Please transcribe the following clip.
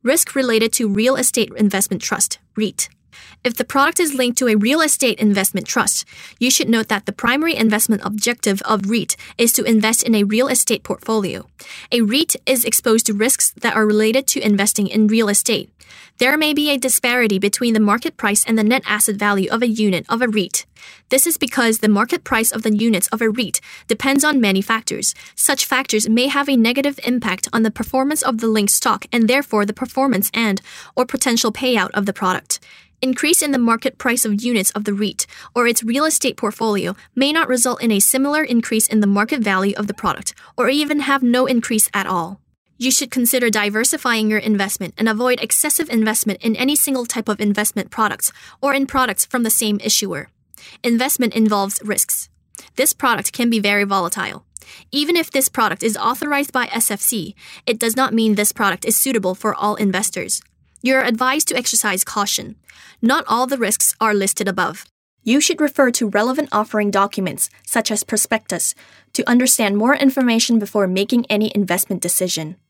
Risk related to Real Estate Investment Trust, REIT. If the product is linked to a real estate investment trust, you should note that the primary investment objective of REIT is to invest in a real estate portfolio. A REIT is exposed to risks that are related to investing in real estate. There may be a disparity between the market price and the net asset value of a unit of a REIT. This is because the market price of the units of a REIT depends on many factors. Such factors may have a negative impact on the performance of the linked stock and therefore the performance and/or potential payout of the product. Increase in the market price of units of the REIT or its real estate portfolio may not result in a similar increase in the market value of the product or even have no increase at all. You should consider diversifying your investment and avoid excessive investment in any single type of investment products or in products from the same issuer. Investment involves risks. This product can be very volatile. Even if this product is authorized by SFC, it does not mean this product is suitable for all investors. You are advised to exercise caution. Not all the risks are listed above. You should refer to relevant offering documents, such as prospectus, to understand more information before making any investment decision.